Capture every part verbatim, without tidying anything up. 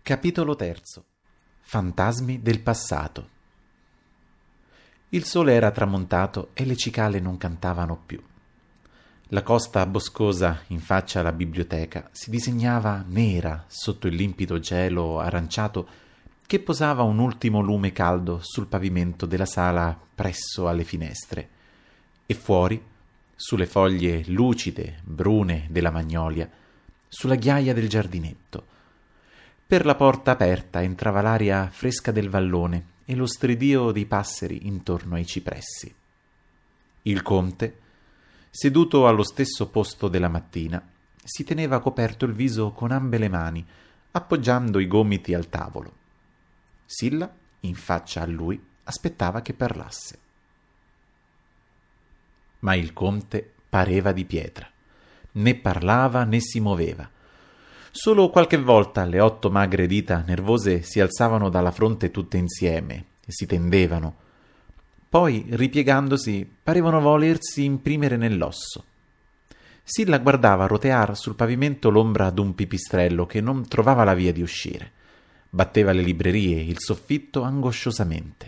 Capitolo terzo. Fantasmi del passato. Il sole era tramontato e le cicale non cantavano più. La costa boscosa in faccia alla biblioteca si disegnava nera sotto il limpido cielo aranciato che posava un ultimo lume caldo sul pavimento della sala presso alle finestre, e fuori, sulle foglie lucide, brune della magnolia, sulla ghiaia del giardinetto. Per la porta aperta entrava l'aria fresca del vallone e lo stridio dei passeri intorno ai cipressi. Il conte, seduto allo stesso posto della mattina, si teneva coperto il viso con ambe le mani, appoggiando i gomiti al tavolo. Silla, in faccia a lui, aspettava che parlasse. Ma il conte pareva di pietra. Né parlava né si muoveva. Solo qualche volta le otto magre dita nervose si alzavano dalla fronte tutte insieme e si tendevano. Poi, ripiegandosi, parevano volersi imprimere nell'osso. Silla guardava rotear sul pavimento l'ombra d'un pipistrello che non trovava la via di uscire. Batteva le librerie, il soffitto angosciosamente.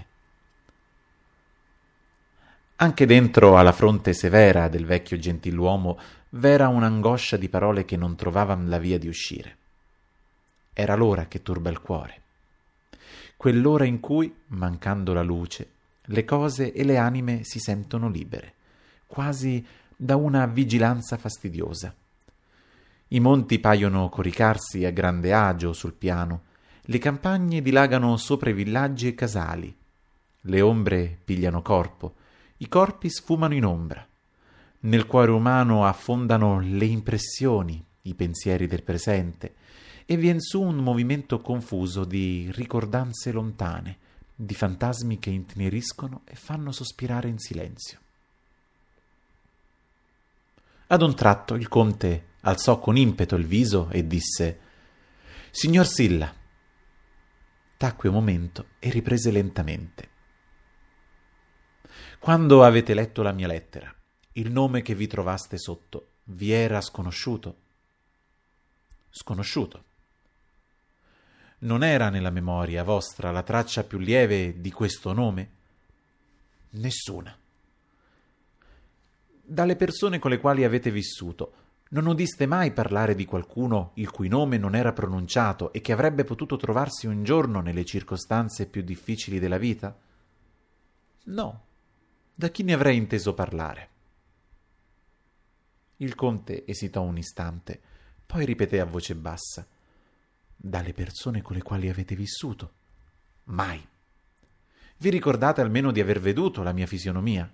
Anche dentro alla fronte severa del vecchio gentiluomo v'era un'angoscia di parole che non trovavan la via di uscire. Era l'ora che turba il cuore. Quell'ora in cui, mancando la luce, le cose e le anime si sentono libere, quasi da una vigilanza fastidiosa. I monti paiono coricarsi a grande agio sul piano, le campagne dilagano sopra i villaggi e casali, le ombre pigliano corpo, i corpi sfumano in ombra. Nel cuore umano affondano le impressioni, i pensieri del presente, e vien su un movimento confuso di ricordanze lontane, di fantasmi che inteneriscono e fanno sospirare in silenzio. Ad un tratto il conte alzò con impeto il viso e disse: «Signor Silla». Tacque un momento e riprese lentamente. «Quando avete letto la mia lettera, il nome che vi trovaste sotto vi era sconosciuto?» «Sconosciuto. Non era nella memoria vostra la traccia più lieve di questo nome?» «Nessuna». «Dalle persone con le quali avete vissuto, non udiste mai parlare di qualcuno il cui nome non era pronunciato e che avrebbe potuto trovarsi un giorno nelle circostanze più difficili della vita?» «No. Da chi ne avrei inteso parlare?» Il conte esitò un istante, poi ripeté a voce bassa: «Dalle persone con le quali avete vissuto?» «Mai». «Vi ricordate almeno di aver veduto la mia fisionomia?»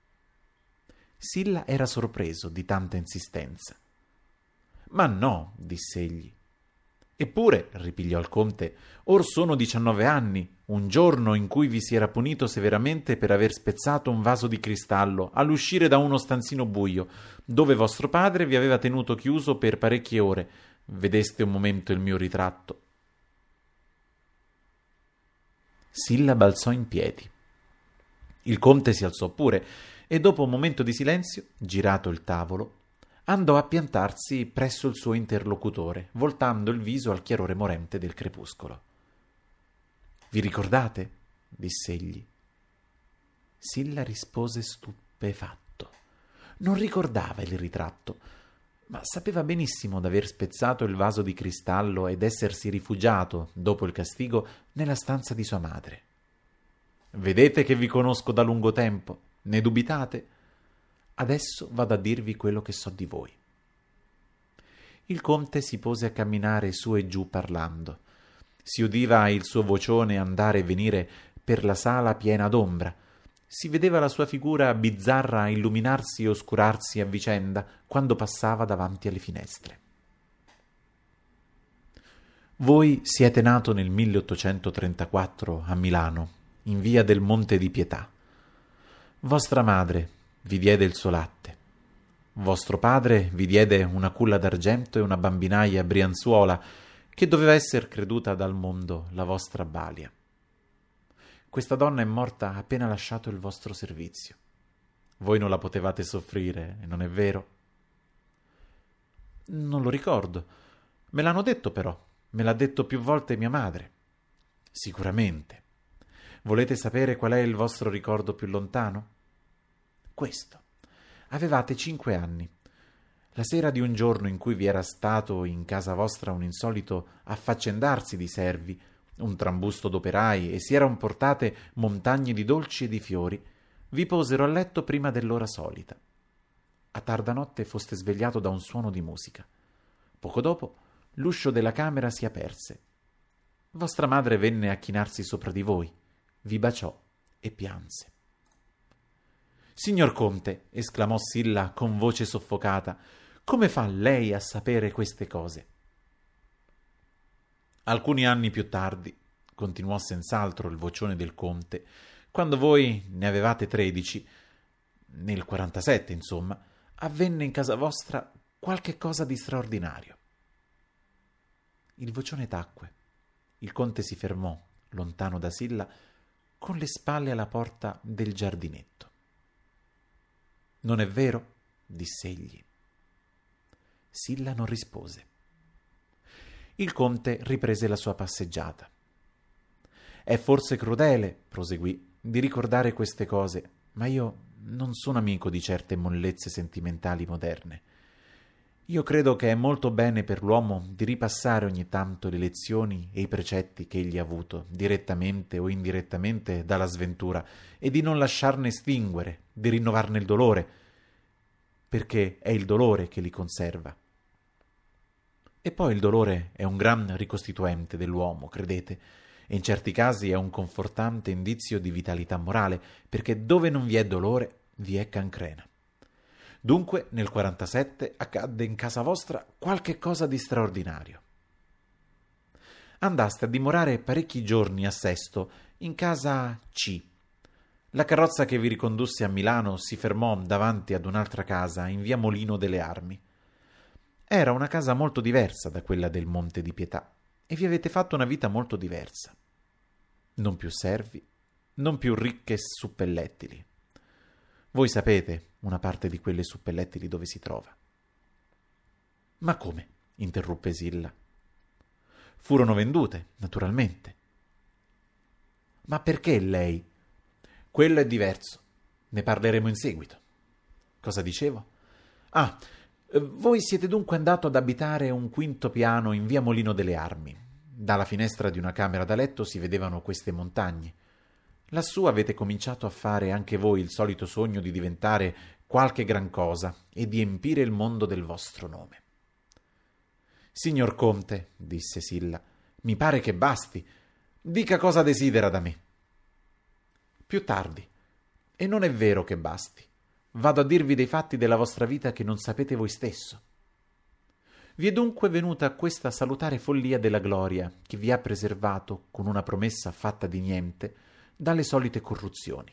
Silla era sorpreso di tanta insistenza. «Ma no», disse egli. «Eppure», ripigliò il conte, «or sono diciannove anni, un giorno in cui vi si era punito severamente per aver spezzato un vaso di cristallo all'uscire da uno stanzino buio, dove vostro padre vi aveva tenuto chiuso per parecchie ore. Vedeste un momento il mio ritratto». Silla balzò in piedi. Il conte si alzò pure e dopo un momento di silenzio, girato il tavolo, andò a piantarsi presso il suo interlocutore, voltando il viso al chiarore morente del crepuscolo. «Vi ricordate?» disse egli. Silla rispose stupefatto. Non ricordava il ritratto, ma sapeva benissimo d'aver spezzato il vaso di cristallo ed essersi rifugiato, dopo il castigo, nella stanza di sua madre. «Vedete che vi conosco da lungo tempo? Ne dubitate? Adesso vado a dirvi quello che so di voi». Il conte si pose a camminare su e giù parlando. Si udiva il suo vocione andare e venire per la sala piena d'ombra. Si vedeva la sua figura bizzarra illuminarsi e oscurarsi a vicenda quando passava davanti alle finestre. «Voi siete nato nel milleottocentotrentaquattro a Milano, in via del Monte di Pietà. Vostra madre vi diede il suo latte. Vostro padre vi diede una culla d'argento e una bambinaia brianzuola che doveva esser creduta dal mondo la vostra balia. Questa donna è morta appena lasciato il vostro servizio. Voi non la potevate soffrire, non è vero?» «Non lo ricordo. Me l'hanno detto però», Me l'ha detto più volte mia madre. Sicuramente. Volete sapere qual è il vostro ricordo più lontano? Questo. Avevate cinque anni. La sera di un giorno in cui vi era stato in casa vostra un insolito affaccendarsi di servi, un trambusto d'operai e si eran portate montagne di dolci e di fiori, vi posero a letto prima dell'ora solita. A tarda notte foste svegliato da un suono di musica. Poco dopo l'uscio della camera si aperse. Vostra madre venne a chinarsi sopra di voi, vi baciò e pianse. Signor Conte, esclamò Silla con voce soffocata, come fa lei a sapere queste cose? Alcuni anni più tardi, continuò senz'altro il vocione del conte, quando voi ne avevate tredici, nel quarantasette, insomma, avvenne in casa vostra qualche cosa di straordinario. Il vocione tacque. Il conte si fermò, lontano da Silla, con le spalle alla porta del giardinetto. Non è vero? Disse egli. Silla non rispose. Il conte riprese la sua passeggiata. È forse crudele, proseguì, di ricordare queste cose, ma io non sono amico di certe mollezze sentimentali moderne. Io credo che è molto bene per l'uomo di ripassare ogni tanto le lezioni e i precetti che egli ha avuto, direttamente o indirettamente, dalla sventura, e di non lasciarne estinguere, di rinnovarne il dolore, perché è il dolore che li conserva. E poi il dolore è un gran ricostituente dell'uomo, credete, e in certi casi è un confortante indizio di vitalità morale, perché dove non vi è dolore, vi è cancrena. Dunque, nel quarantasette accadde in casa vostra qualche cosa di straordinario. Andaste a dimorare parecchi giorni a Sesto, in casa C. La carrozza che vi ricondusse a Milano si fermò davanti ad un'altra casa in via Molino delle Armi. Era una casa molto diversa da quella del Monte di Pietà e vi avete fatto una vita molto diversa. Non più servi, non più ricche suppellettili. Voi sapete una parte di quelle suppellettili dove si trova. Ma come? Interruppe Silla. Furono vendute, naturalmente. Ma perché lei? Quello è diverso. Ne parleremo in seguito. Cosa dicevo? Ah, voi siete dunque andato ad abitare un quinto piano in via Molino delle Armi. Dalla finestra di una camera da letto si vedevano queste montagne. Lassù avete cominciato a fare anche voi il solito sogno di diventare qualche gran cosa e di empire il mondo del vostro nome. Signor Conte, disse Silla, mi pare che basti. Dica cosa desidera da me. Più tardi. E non è vero che basti. Vado a dirvi dei fatti della vostra vita che non sapete voi stesso. Vi è dunque venuta questa salutare follia della gloria che vi ha preservato, con una promessa fatta di niente, dalle solite corruzioni.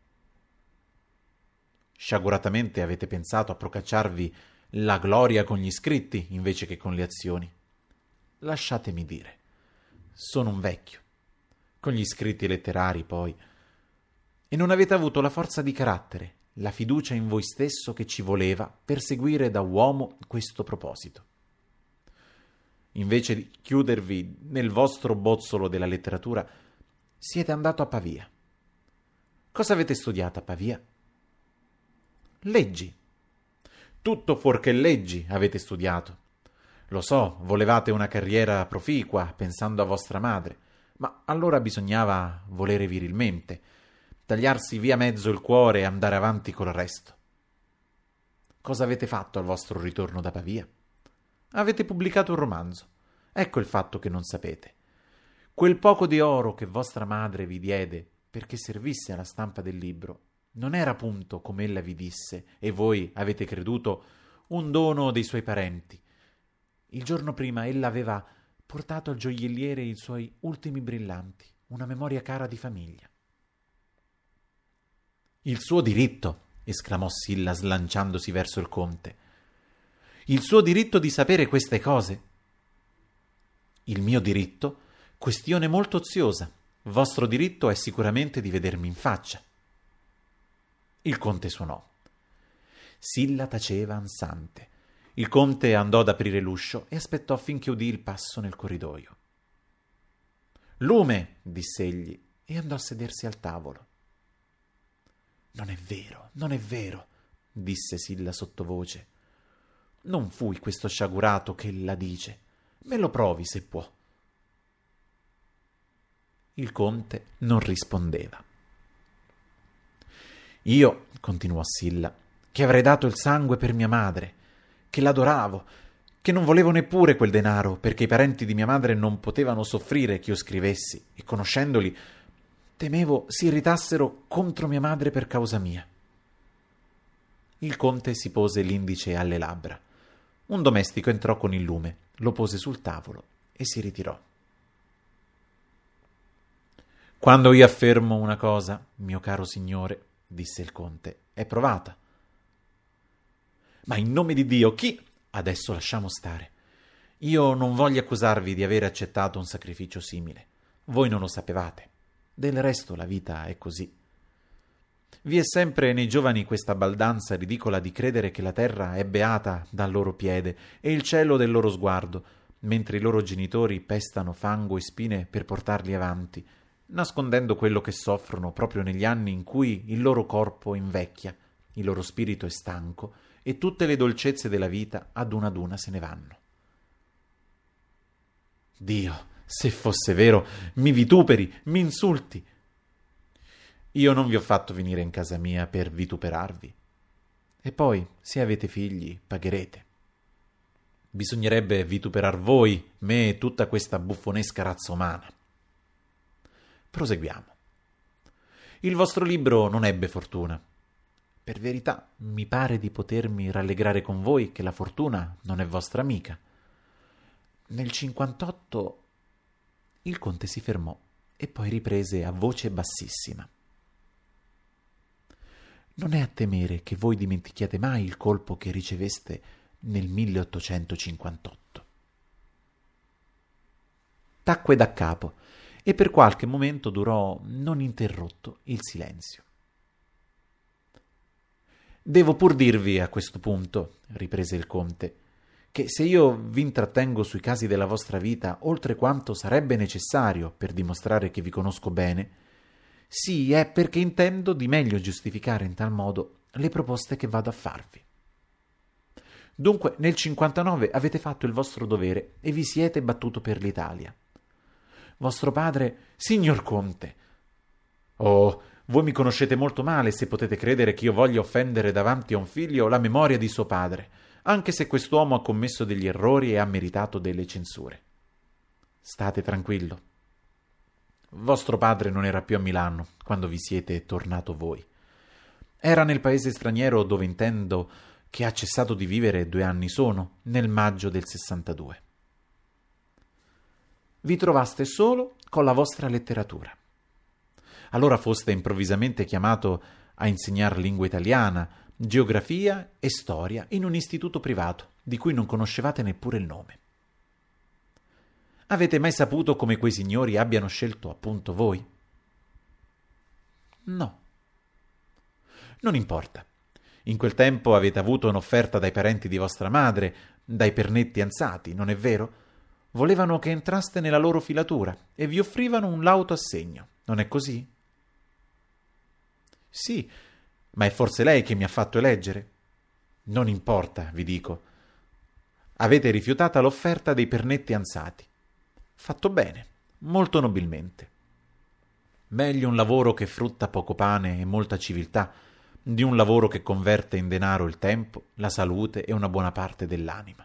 Sciaguratamente avete pensato a procacciarvi la gloria con gli scritti invece che con le azioni. Lasciatemi dire, sono un vecchio. Con gli scritti letterari, poi. E non avete avuto la forza di carattere, la fiducia in voi stesso che ci voleva per seguire da uomo questo proposito. Invece di chiudervi nel vostro bozzolo della letteratura, siete andato a Pavia. Cosa avete studiato a Pavia? Leggi. Tutto fuorché leggi avete studiato. Lo so, volevate una carriera proficua, pensando a vostra madre, ma allora bisognava volere virilmente, tagliarsi via mezzo il cuore e andare avanti col resto. Cosa avete fatto al vostro ritorno da Pavia? Avete pubblicato un romanzo. Ecco il fatto che non sapete. Quel poco di oro che vostra madre vi diede perché servisse alla stampa del libro non era appunto, come ella vi disse, e voi avete creduto, un dono dei suoi parenti. Il giorno prima ella aveva portato al gioielliere i suoi ultimi brillanti, una memoria cara di famiglia. Il suo diritto, esclamò Silla slanciandosi verso il conte. Il suo diritto di sapere queste cose. Il mio diritto? Questione molto oziosa. Vostro diritto è sicuramente di vedermi in faccia. Il conte suonò. Silla taceva ansante. Il conte andò ad aprire l'uscio e aspettò finché udì il passo nel corridoio. «Lume!» diss'egli, e andò a sedersi al tavolo. «Non è vero, non è vero», disse Silla sottovoce. «Non fui questo sciagurato che la dice. Me lo provi se può». Il conte non rispondeva. «Io», continuò Silla, «che avrei dato il sangue per mia madre, che l'adoravo, che non volevo neppure quel denaro, perché i parenti di mia madre non potevano soffrire che io scrivessi, e conoscendoli, temevo si irritassero contro mia madre per causa mia». Il conte si pose l'indice alle labbra. Un domestico entrò con il lume, lo pose sul tavolo e si ritirò. «Quando io affermo una cosa, mio caro signore», disse il conte, «è provata». «Ma in nome di Dio, chi...» «Adesso lasciamo stare. Io non voglio accusarvi di aver accettato un sacrificio simile. Voi non lo sapevate. Del resto la vita è così. Vi è sempre nei giovani questa baldanza ridicola di credere che la terra è beata dal loro piede e il cielo del loro sguardo, mentre i loro genitori pestano fango e spine per portarli avanti, nascondendo quello che soffrono proprio negli anni in cui il loro corpo invecchia, il loro spirito è stanco e tutte le dolcezze della vita ad una ad una se ne vanno. Dio, se fosse vero, mi vituperi, mi insulti. Io non vi ho fatto venire in casa mia per vituperarvi. E poi, se avete figli, pagherete. Bisognerebbe vituperar voi, me e tutta questa buffonesca razza umana. Proseguiamo. Il vostro libro non ebbe fortuna. Per verità, mi pare di potermi rallegrare con voi che la fortuna non è vostra amica. Nel cinquantotto il conte si fermò e poi riprese a voce bassissima. Non è a temere che voi dimentichiate mai il colpo che riceveste nel milleottocentocinquantotto. Tacque da capo e per qualche momento durò non interrotto il silenzio. «Devo pur dirvi a questo punto», riprese il conte, «che se io vi intrattengo sui casi della vostra vita oltre quanto sarebbe necessario per dimostrare che vi conosco bene, sì è perché intendo di meglio giustificare in tal modo le proposte che vado a farvi. Dunque, nel cinquantanove avete fatto il vostro dovere e vi siete battuto per l'Italia. Vostro padre, signor conte, oh, voi mi conoscete molto male se potete credere che io voglia offendere davanti a un figlio la memoria di suo padre, anche se quest'uomo ha commesso degli errori e ha meritato delle censure. State tranquillo. Vostro padre non era più a Milano quando vi siete tornato voi. Era nel paese straniero dove intendo che ha cessato di vivere due anni sono, nel maggio del sessantadue. Vi trovaste solo con la vostra letteratura. Allora foste improvvisamente chiamato a insegnar lingua italiana, geografia e storia in un istituto privato di cui non conoscevate neppure il nome. Avete mai saputo come quei signori abbiano scelto appunto voi? No. Non importa. In quel tempo avete avuto un'offerta dai parenti di vostra madre, dai Pernetti Ansati, non è vero? Volevano che entraste nella loro filatura e vi offrivano un lauto assegno, non è così? Sì, ma è forse lei che mi ha fatto eleggere? Non importa, vi dico. Avete rifiutata l'offerta dei Pernetti Ansati. Fatto bene, molto nobilmente. Meglio un lavoro che frutta poco pane e molta civiltà di un lavoro che converte in denaro il tempo, la salute e una buona parte dell'anima.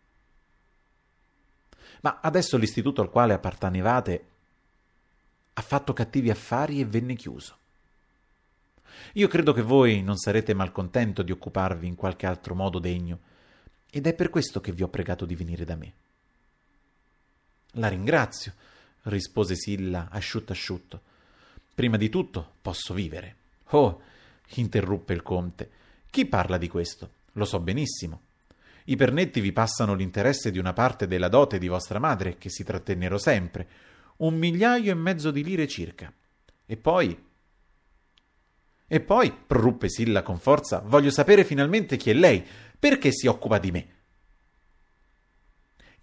Ma adesso l'istituto al quale appartenevate ha fatto cattivi affari e venne chiuso. Io credo che voi non sarete malcontento di occuparvi in qualche altro modo degno, ed è per questo che vi ho pregato di venire da me. La ringrazio, rispose Silla asciutto asciutto. Prima di tutto posso vivere. Oh, interruppe il conte, chi parla di questo? Lo so benissimo. I Pernetti vi passano l'interesse di una parte della dote di vostra madre, che si trattennero sempre, un migliaio e mezzo di lire circa. E poi... E poi, proruppe Silla con forza, voglio sapere finalmente chi è lei, perché si occupa di me.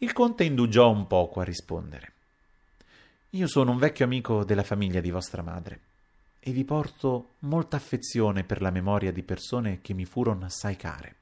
Il conte indugiò un poco a rispondere. Io sono un vecchio amico della famiglia di vostra madre e vi porto molta affezione per la memoria di persone che mi furono assai care.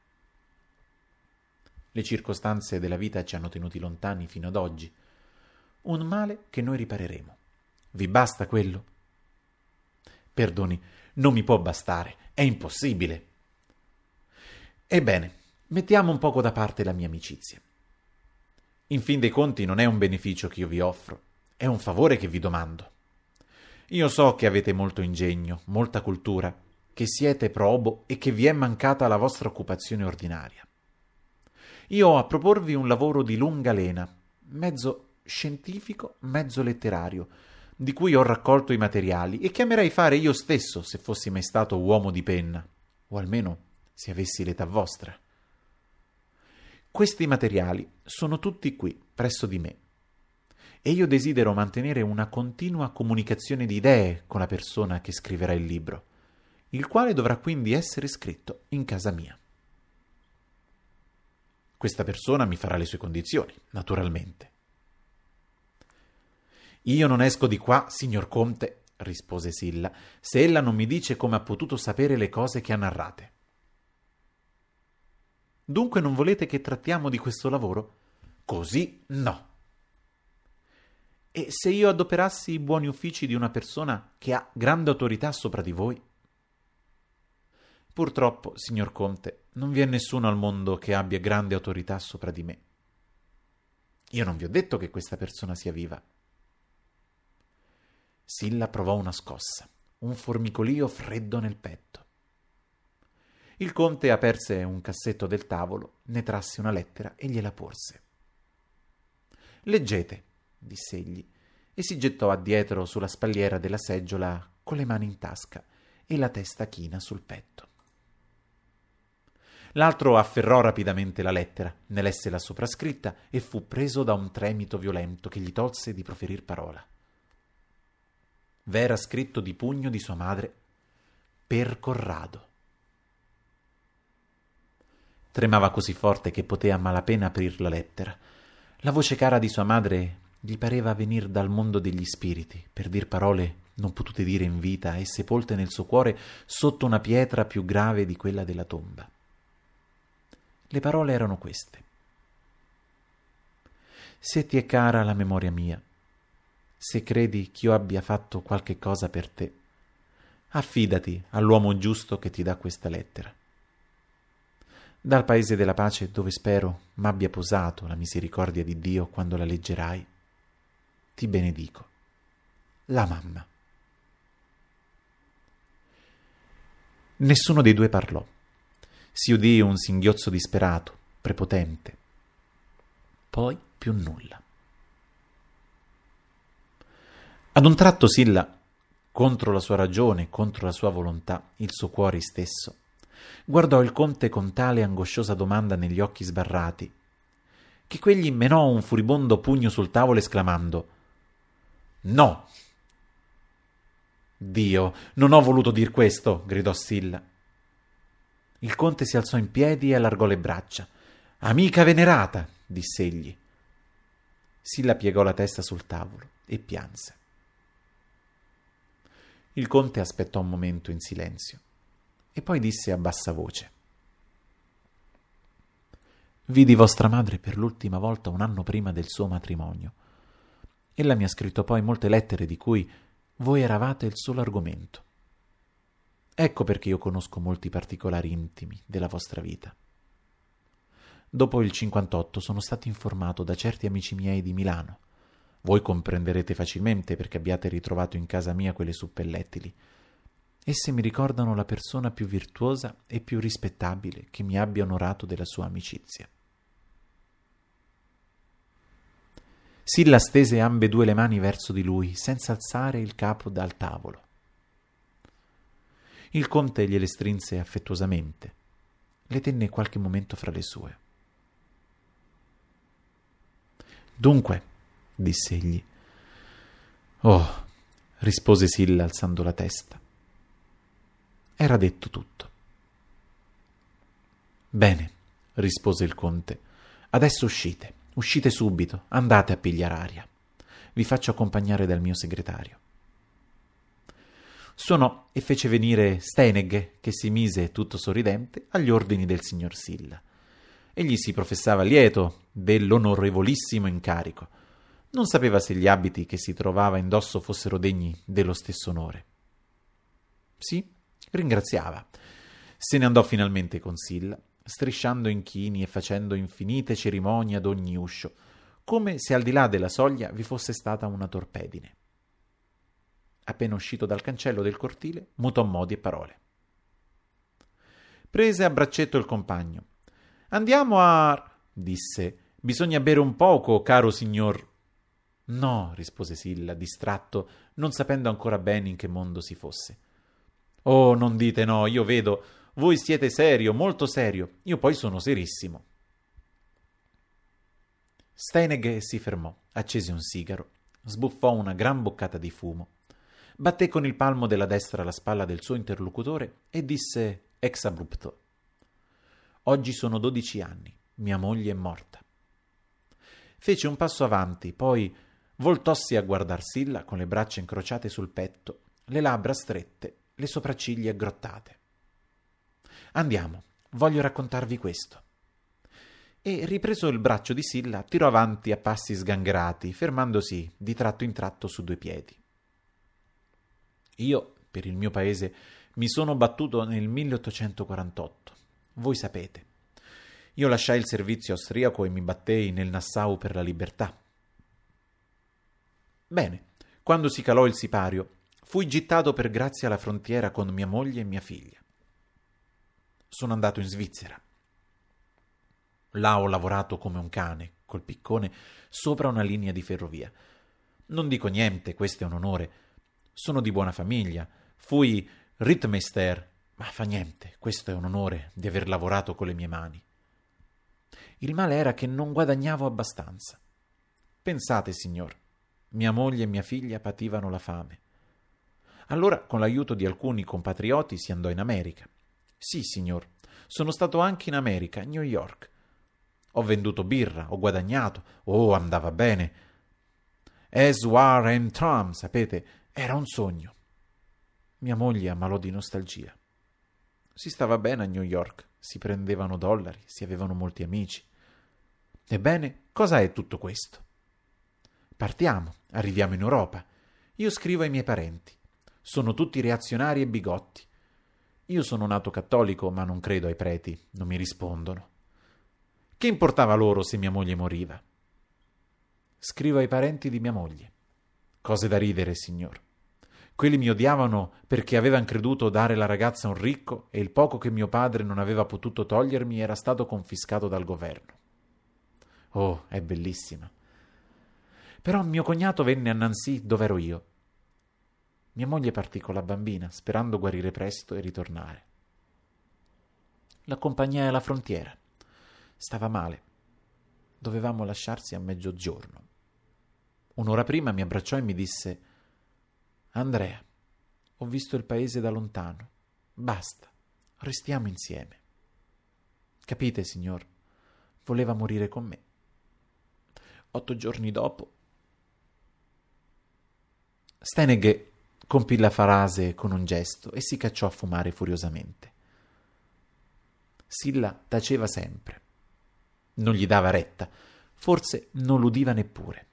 Le circostanze della vita ci hanno tenuti lontani fino ad oggi. Un male che noi ripareremo. Vi basta quello? Perdoni, non mi può bastare, è impossibile. Ebbene, mettiamo un poco da parte la mia amicizia. In fin dei conti non è un beneficio che io vi offro, è un favore che vi domando. Io so che avete molto ingegno, molta cultura, che siete probo e che vi è mancata la vostra occupazione ordinaria. Io ho a proporvi un lavoro di lunga lena, mezzo scientifico, mezzo letterario, di cui ho raccolto i materiali e che amerei fare io stesso se fossi mai stato uomo di penna, o almeno se avessi l'età vostra. Questi materiali sono tutti qui, presso di me, e io desidero mantenere una continua comunicazione di idee con la persona che scriverà il libro, il quale dovrà quindi essere scritto in casa mia. Questa persona mi farà le sue condizioni, naturalmente. Io non esco di qua, signor Conte, rispose Silla, se ella non mi dice come ha potuto sapere le cose che ha narrate. Dunque non volete che trattiamo di questo lavoro? Così no. E se io adoperassi i buoni uffici di una persona che ha grande autorità sopra di voi? Purtroppo, signor Conte, non vi è nessuno al mondo che abbia grande autorità sopra di me. Io non vi ho detto che questa persona sia viva. Silla provò una scossa, un formicolio freddo nel petto. Il conte aperse un cassetto del tavolo, ne trasse una lettera e gliela porse. «Leggete», diss'egli, e si gettò addietro sulla spalliera della seggiola con le mani in tasca e la testa china sul petto. L'altro afferrò rapidamente la lettera, ne lesse la soprascritta e fu preso da un tremito violento che gli tolse di proferir parola. V'era scritto di pugno di sua madre «Per Corrado». Tremava così forte che poté a malapena aprir la lettera. La voce cara di sua madre gli pareva venir dal mondo degli spiriti, per dir parole non potute dire in vita e sepolte nel suo cuore sotto una pietra più grave di quella della tomba. Le parole erano queste. Se ti è cara la memoria mia, se credi ch'io abbia fatto qualche cosa per te, affidati all'uomo giusto che ti dà questa lettera. Dal paese della pace, dove spero m'abbia posato la misericordia di Dio quando la leggerai, ti benedico. La mamma. Nessuno dei due parlò. Si udì un singhiozzo disperato, prepotente. Poi più nulla. Ad un tratto Silla, contro la sua ragione, contro la sua volontà, il suo cuore stesso, guardò il conte con tale angosciosa domanda negli occhi sbarrati, che quegli menò un furibondo pugno sul tavolo esclamando «No!» «Dio, non ho voluto dir questo!» gridò Silla. Il conte si alzò in piedi e allargò le braccia. «Amica venerata!» diss'egli. Silla piegò la testa sul tavolo e pianse. Il conte aspettò un momento in silenzio e poi disse a bassa voce: «Vidi vostra madre per l'ultima volta un anno prima del suo matrimonio. Ella mi ha scritto poi molte lettere di cui voi eravate il solo argomento. Ecco perché io conosco molti particolari intimi della vostra vita. Dopo il cinquantotto sono stato informato da certi amici miei di Milano. Voi comprenderete facilmente perché abbiate ritrovato in casa mia quelle suppellettili. Esse mi ricordano la persona più virtuosa e più rispettabile che mi abbia onorato della sua amicizia». Silla stese ambedue le mani verso di lui, senza alzare il capo dal tavolo. Il conte gliele strinse affettuosamente, le tenne qualche momento fra le sue. «Dunque», diss'egli. «Oh», rispose Silla alzando la testa. Era detto tutto. «Bene», rispose il conte, «adesso uscite, Uscite subito, andate a pigliare aria. Vi faccio accompagnare dal mio segretario. Suonò e fece venire Steinegge, che si mise, tutto sorridente, agli ordini del signor Silla. Egli si professava lieto dell'onorevolissimo incarico. Non sapeva se gli abiti che si trovava indosso fossero degni dello stesso onore. Sì, ringraziava. Se ne andò finalmente con Silla, strisciando inchini e facendo infinite cerimonie ad ogni uscio, come se al di là della soglia vi fosse stata una torpedine. Appena uscito dal cancello del cortile, mutò modi e parole. Prese a braccetto il compagno. «Andiamo a...» disse. «Bisogna bere un poco, caro signor...» «No», rispose Silla, distratto, non sapendo ancora bene in che mondo si fosse. «Oh, non dite no, io vedo. Voi siete serio, molto serio. Io poi sono serissimo». Steinegge si fermò, accese un sigaro, sbuffò una gran boccata di fumo, batté con il palmo della destra la spalla del suo interlocutore e disse ex abrupto: «Oggi sono dodici anni, mia moglie è morta». Fece un passo avanti, poi voltossi a guardar Silla con le braccia incrociate sul petto, le labbra strette, le sopracciglia aggrottate. «Andiamo, voglio raccontarvi questo». E, ripreso il braccio di Silla, tirò avanti a passi sgangherati, fermandosi di tratto in tratto su due piedi. Io, per il mio paese, mi sono battuto nel milleottocentoquarantotto. Voi sapete. Io lasciai il servizio austriaco e mi battei nel Nassau per la libertà. Bene, quando si calò il sipario, fui gittato per grazia alla frontiera con mia moglie e mia figlia. Sono andato in Svizzera. Là ho lavorato come un cane, col piccone, sopra una linea di ferrovia. Non dico niente, questo è un onore. Sono di buona famiglia. Fui Rittmeister, ma fa niente, questo è un onore di aver lavorato con le mie mani. Il male era che non guadagnavo abbastanza. Pensate, signor, mia moglie e mia figlia pativano la fame. Allora, con l'aiuto di alcuni compatrioti, si andò in America. Sì, signor, sono stato anche in America, a New York. Ho venduto birra, ho guadagnato, oh, andava bene. As war and Trump, sapete, era un sogno. Mia moglie ammalò di nostalgia. Si stava bene a New York, si prendevano dollari, si avevano molti amici. Ebbene, cosa è tutto questo? Partiamo, arriviamo in Europa. Io scrivo ai miei parenti. Sono tutti reazionari e bigotti. Io sono nato cattolico, ma non credo ai preti, non mi rispondono. Che importava loro se mia moglie moriva? Scrivo ai parenti di mia moglie. Cose da ridere, signor. Quelli mi odiavano perché avevano creduto dare la ragazza a un ricco e il poco che mio padre non aveva potuto togliermi era stato confiscato dal governo. Oh, è bellissima. Però mio cognato venne a Nancy, dove ero io. Mia moglie partì con la bambina, sperando guarire presto e ritornare. L'accompagnai alla frontiera. Stava male. Dovevamo lasciarsi a mezzogiorno. Un'ora prima mi abbracciò e mi disse: «Andrea, ho visto il paese da lontano. Basta, restiamo insieme». Capite, signor? Voleva morire con me. Otto giorni dopo... Steinegge compì la frase con un gesto e si cacciò a fumare furiosamente. Silla taceva sempre. Non gli dava retta, forse non l'udiva neppure.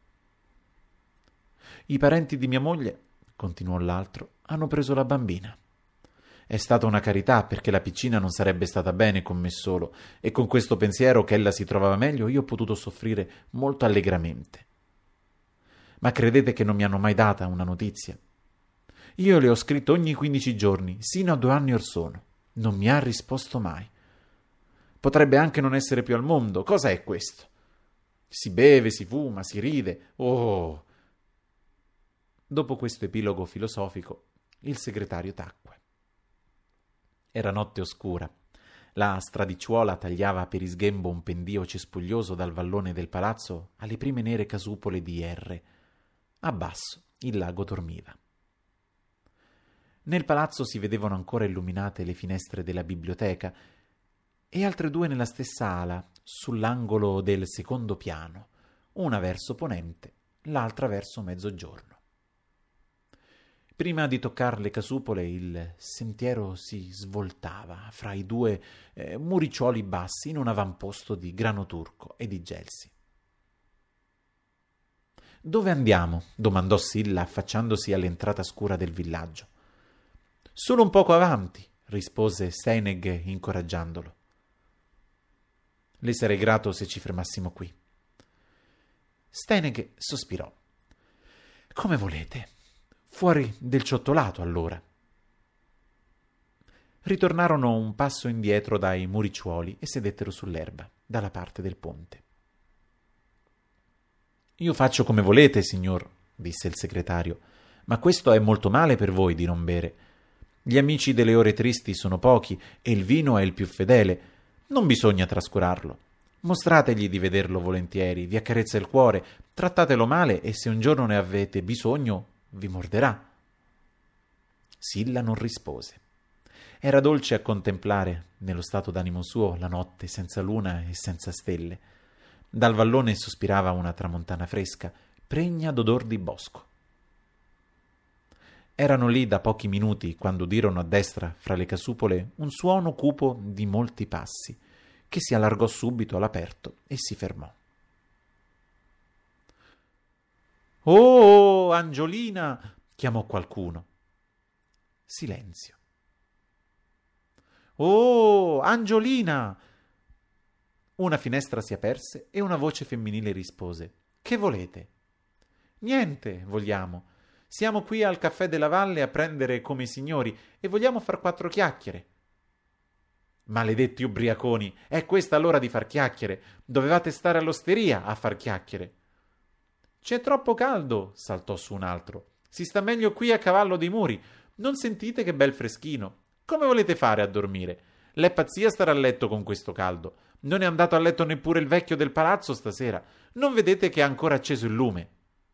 I parenti di mia moglie, continuò l'altro, hanno preso la bambina. È stata una carità perché la piccina non sarebbe stata bene con me solo e con questo pensiero che ella si trovava meglio io ho potuto soffrire molto allegramente. Ma credete che non mi hanno mai data una notizia? Io le ho scritto ogni quindici giorni, sino a due anni or sono. Non mi ha risposto mai. Potrebbe anche non essere più al mondo. Cosa è questo? Si beve, si fuma, si ride. Oh! Dopo questo epilogo filosofico, il segretario tacque. Era notte oscura. La stradicciuola tagliava per isghembo un pendio cespuglioso dal vallone del palazzo alle prime nere casupole di erre. A basso il lago dormiva. Nel palazzo si vedevano ancora illuminate le finestre della biblioteca e altre due nella stessa ala, sull'angolo del secondo piano, una verso ponente, l'altra verso mezzogiorno. Prima di toccar le casupole il sentiero si svoltava fra i due eh, muricciuoli bassi in un avamposto di grano turco e di gelsi. «Dove andiamo?» domandò Silla affacciandosi all'entrata scura del villaggio. «Solo un poco avanti», rispose Steinegg incoraggiandolo. «Le sarei grato se ci fermassimo qui». Steinegg sospirò. «Come volete. Fuori del ciottolato, allora». Ritornarono un passo indietro dai muricciuoli e sedettero sull'erba, dalla parte del ponte. «Io faccio come volete, signor», disse il segretario, «ma questo è molto male per voi di non bere. Gli amici delle ore tristi sono pochi e il vino è il più fedele. Non bisogna trascurarlo. Mostrategli di vederlo volentieri, vi accarezza il cuore, trattatelo male e se un giorno ne avete bisogno vi morderà». Silla non rispose. Era dolce a contemplare, nello stato d'animo suo, la notte senza luna e senza stelle. Dal vallone sospirava una tramontana fresca, pregna d'odor di bosco. Erano lì da pochi minuti quando udirono a destra, fra le casupole, un suono cupo di molti passi, che si allargò subito all'aperto e si fermò. «Oh, Angiolina!» chiamò qualcuno. Silenzio. «Oh, Angiolina!» Una finestra si aperse e una voce femminile rispose: «Che volete?» «Niente, vogliamo. Siamo qui al caffè della Valle a prendere come i signori e vogliamo far quattro chiacchiere». «Maledetti ubriaconi, è questa l'ora di far chiacchiere. Dovevate stare all'osteria a far chiacchiere». «C'è troppo caldo», saltò su un altro. «Si sta meglio qui a cavallo dei muri. Non sentite che bel freschino? Come volete fare a dormire? L'è pazzia stare a letto con questo caldo. Non è andato a letto neppure il vecchio del palazzo stasera. Non vedete che ha ancora acceso il lume?»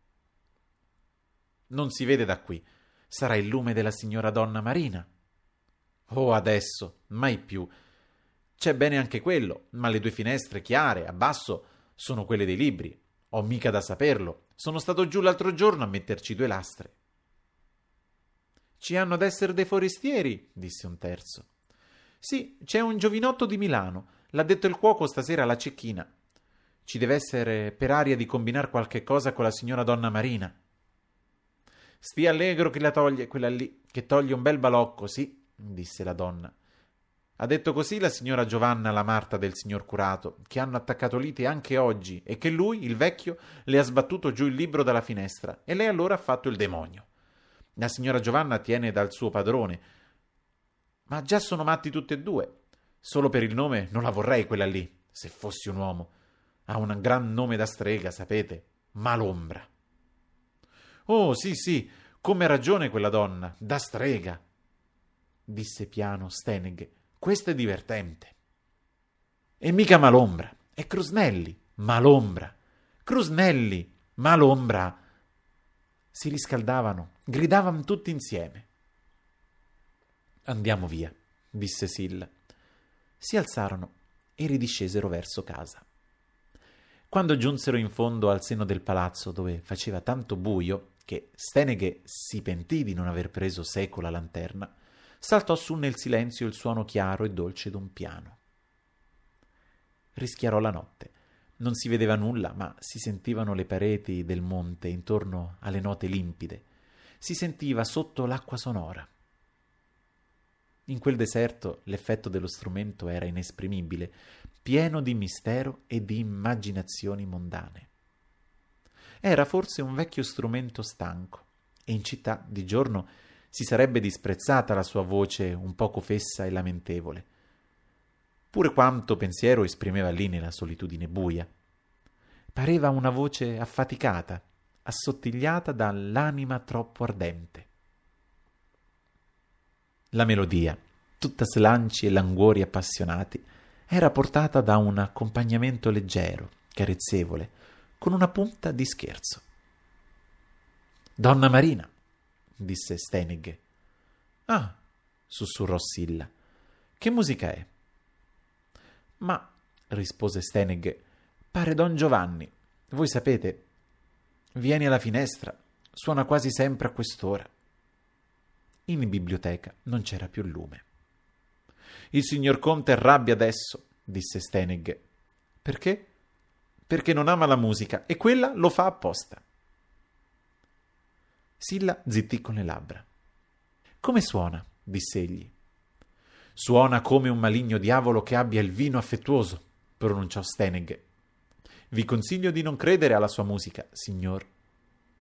«Non si vede da qui. Sarà il lume della signora Donna Marina». «Oh, adesso, mai più. C'è bene anche quello, ma le due finestre chiare, a basso, sono quelle dei libri. Ho mica da saperlo. Sono stato giù l'altro giorno a metterci due lastre». «Ci hanno ad essere dei forestieri», disse un terzo. «Sì, c'è un giovinotto di Milano. L'ha detto il cuoco stasera alla cecchina. Ci deve essere per aria di combinar qualche cosa con la signora Donna Marina». «Stia allegro che la toglie, quella lì, che toglie un bel balocco, sì», disse la donna. «Ha detto così la signora Giovanna alla Marta del signor curato, che hanno attaccato lite anche oggi e che lui, il vecchio, le ha sbattuto giù il libro dalla finestra e lei allora ha fatto il demonio. La signora Giovanna tiene dal suo padrone, ma già sono matti tutti e due. Solo per il nome non la vorrei quella lì, se fossi un uomo. Ha un gran nome da strega, sapete, Malombra». «Oh, sì, sì, come ha ragione quella donna, da strega», disse piano Steinegg. «Questo è divertente». «E mica Malombra, è Crusnelli, Malombra, Crusnelli, Malombra». Si riscaldavano, gridavano tutti insieme. «Andiamo via», disse Silla. Si alzarono e ridiscesero verso casa. Quando giunsero in fondo al seno del palazzo, dove faceva tanto buio che Steinegg si pentì di non aver preso seco la lanterna, saltò su nel silenzio il suono chiaro e dolce d'un piano. Rischiarò la notte. Non si vedeva nulla, ma si sentivano le pareti del monte intorno alle note limpide. Si sentiva sotto l'acqua sonora. In quel deserto l'effetto dello strumento era inesprimibile, pieno di mistero e di immaginazioni mondane. Era forse un vecchio strumento stanco, e in città di giorno si sarebbe disprezzata la sua voce un poco fessa e lamentevole. Pure quanto pensiero esprimeva lì nella solitudine buia. Pareva una voce affaticata, assottigliata dall'anima troppo ardente. La melodia, tutta slanci e languori appassionati, era portata da un accompagnamento leggero, carezzevole, con una punta di scherzo. «Donna Marina», disse Steinegg. «Ah», sussurrò Silla, «che musica è?» «Ma rispose Steneghe. Pare Don Giovanni. Voi sapete, vieni alla finestra, suona quasi sempre a quest'ora. In biblioteca non c'era più lume. Il signor Conte arrabbia adesso, disse Steneghe. Perché? Perché non ama la musica e quella lo fa apposta. Silla zittì con le labbra. Come suona? Disse egli. Suona come un maligno diavolo che abbia il vino affettuoso, pronunciò Steneghe. Vi consiglio di non credere alla sua musica, signor.